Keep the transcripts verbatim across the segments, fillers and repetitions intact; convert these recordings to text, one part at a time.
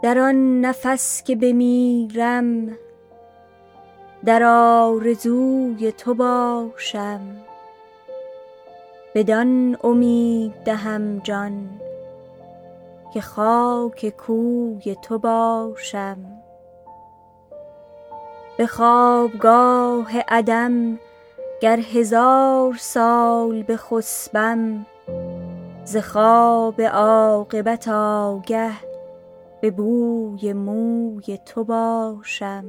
در آن نفس که بمیرم در آرزوی تو باشم، بدان امید دهم جان که خاک کوی تو باشم. به خوابگاه عدم گر هزار سال بخسبم، ز خواب عاقبت آگه به بوی موی تو باشم.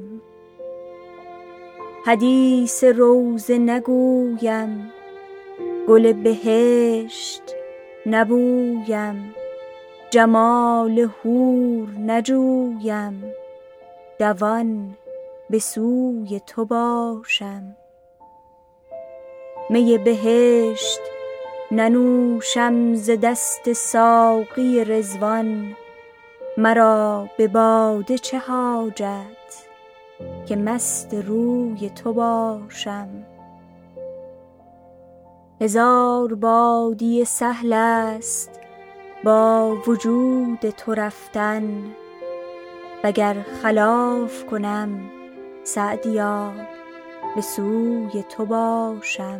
حدیث روضه نگویم، گل بهشت نبویم، جمال حور نجویم، دوان به سوی تو باشم. می بهشت ننوشم ز دست ساقی رضوان، مرا به باده چه حاجت که مست روی تو باشم. هزار بادیه سهل است با وجود تو رفتن، وگر خلاف کنم سعدیا به سوی تو باشم.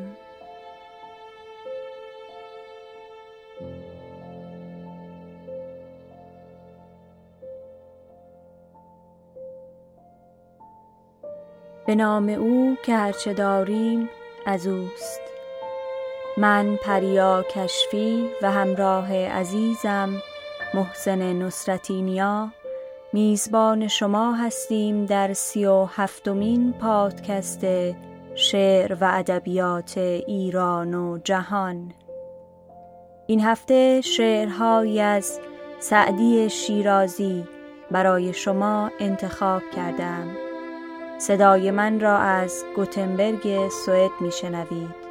به نام او که هرچه داریم از اوست. من پریا کشفی و همراه عزیزم محسن نصرتی نیا میزبان شما هستیم در سی و هفتمین پادکست شعر و ادبیات ایران و جهان. این هفته شعرهایی از سعدی شیرازی برای شما انتخاب کردم. صدای من را از گوتنبرگ سوئد میشنوید.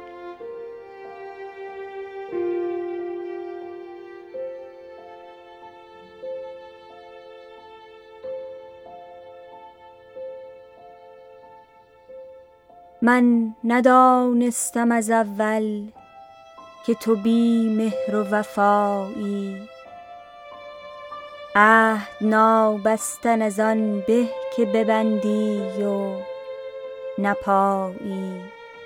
من ندانستم از اول که تو بی مهر و وفایی، عهد نابستن از آن به که ببندی و نپایی.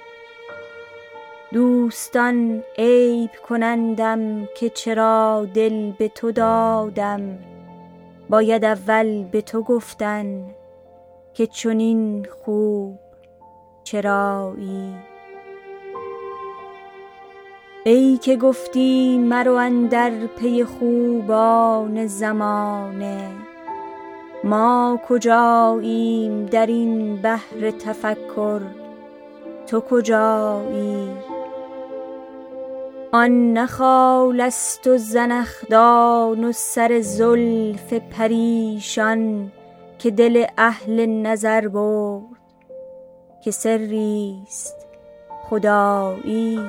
دوستان عیب کنندم که چرا دل به تو دادم، باید اول به تو گفتن که چنین خوب چرایی. ای که گفتی مرو اندر پی خوبان زمانه، ما کجاییم در این بحر تفکر تو کجایی. آن نه خال است و زنخدان و سر زلف پریشان که دل اهل نظر برد که سریست خدایی.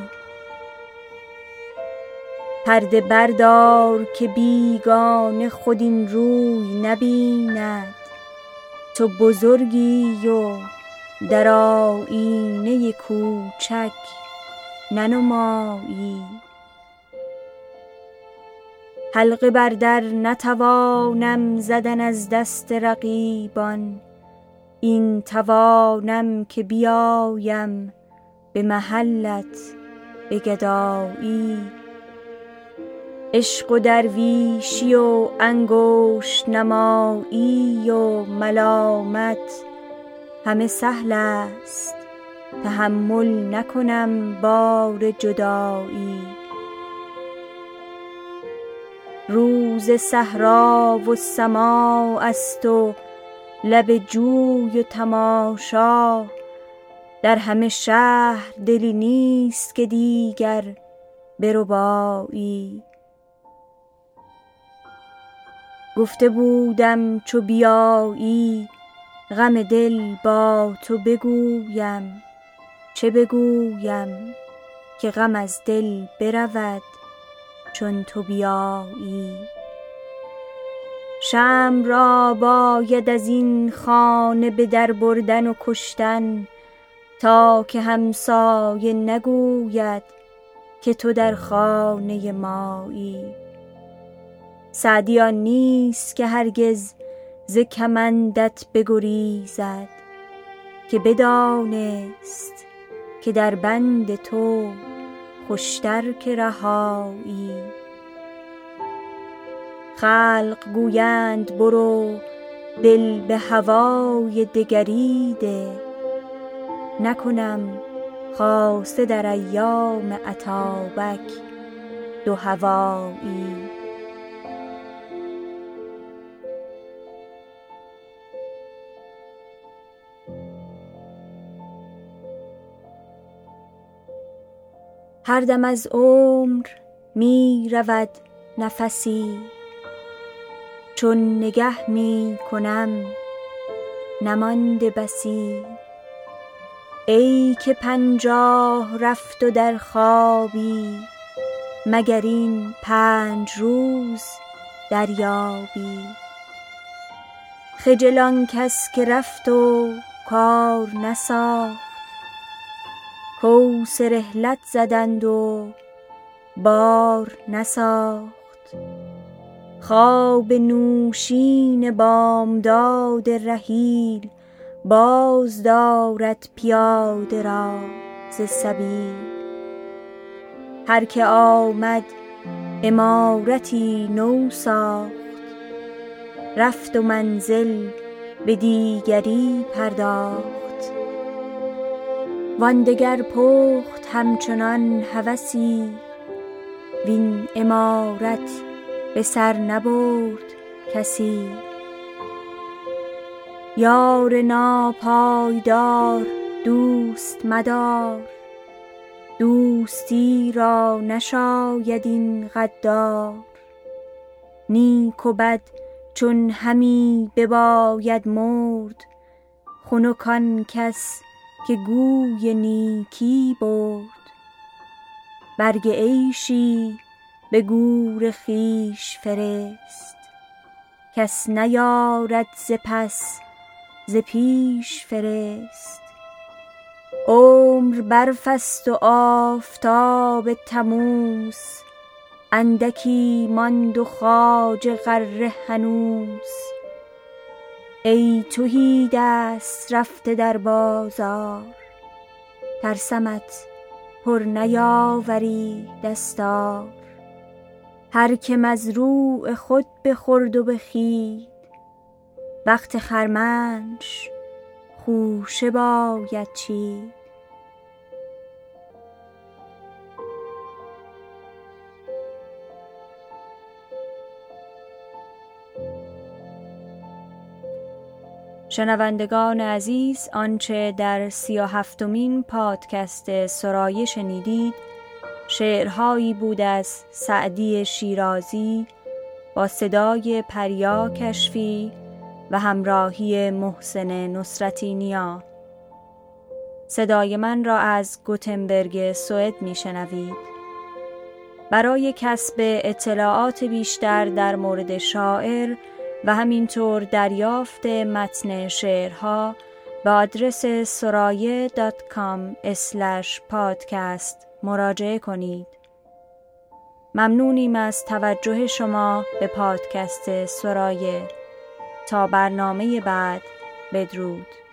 پرده بردار که بیگانه خود این روی نبیند، تو بزرگی و در آیینه کوچک ننمایی. حلقه بر در نتوانم زدن از دست رقیبان، این توانم که بیایم به محلت به گدایی. عشق و درویشی و انگشت نمایی و ملامت همه سهل است، تحمل نکنم بار جدایی. روز صحرا و سماع است و لب جوی و تماشا، در همه شهر دلی نیست که دیگر بربایی. گفته بودم چو بیایی غم دل با تو بگویم، چه بگویم که غم از دل برود چون تو بیایی. شمع را باید از این خانه به در بردن و کشتن، تا که همسایه نگوید که تو در خانه مایی. سعدی آن نیست که هرگز ز کمندت بگریزد، که بدانست که در بند تو خوشتر که رهایی. خلق گویند برو دل به هوای دگری ده، نکنم خاصه در ایام اتابک دو هوایی. هر دم از عمر می رود نفسی، چون نگه می کنم نمانده بسی. ای که پنجاه رفت و در خوابی، مگر این پنج روز دریابی. خجل آن کس که رفت و کار نساخت، کوس رحلت زدند و بار نساخت. خواب نوشین بامداد رحیل، باز دارد پیاده را ز سبیل. هر که آمد عمارتی نو ساخت، رفت و منزل به دیگری پرداخت. وان دگر پخت همچنان هوسی، وین عمارت به سر نبرد کسی. یار ناپایدار دوست مدار، دوستی را نشاید این غدار. نیک و بد چون همی بباید مرد، خنک آن کس که گوی نیکی برد. برگ عیشی به گور خویش فرست، کس نیارد ز پس ز پیش فرست. عمر برف است و آفتاب تموز، اندکی ماند و خواجه غره هنوز. ای تهی دست رفته در بازار، ترسمت پر نیاوری دستار. هر که مزروع خود بخورد و بخید، وقت خرمنش خوشه باید چید. شنوندگان عزیز، آنچه در سی و هفتمین پادکست سرایه شنیدید شعرهایی بود از سعدی شیرازی با صدای پریا کشفی و همراهی محسن نصرتی نیا. صدای من را از گوتنبرگ سوئد میشنوید. برای کسب اطلاعات بیشتر در مورد شاعر و همینطور دریافت متن شعرها به آدرس سرایه دات کام اسلش پادکست مراجعه کنید. ممنونیم از توجه شما به پادکست سرایه. تا برنامه بعد، بدرود.